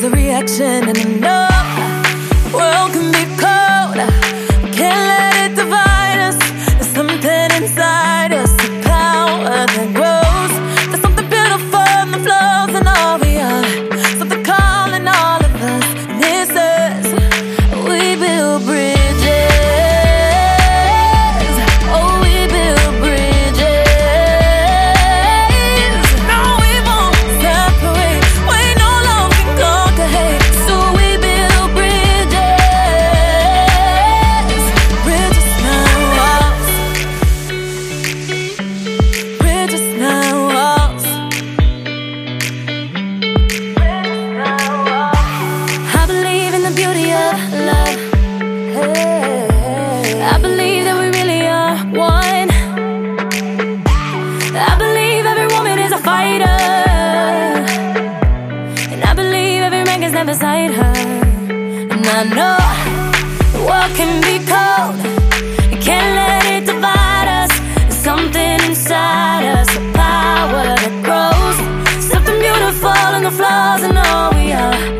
a reaction, and I know the world can be cold. We can't let it divide us. There's something inside us, the power that grows. There's something beautiful in the flows and all we are. Something calling all of us, and it says we build bridges. Oh, we build bridges. No, we won't separate. We no longer can conquer hate. So we build bridges. Bridges now walls. Bridges now walls. I believe in the beauty of love. I believe that we really are one. I believe every woman is a fighter, and I believe every man can stand beside her. And I know the world can be cold. You can't let it divide us. There's something inside us, a power that grows. Something beautiful in the flaws and all we are.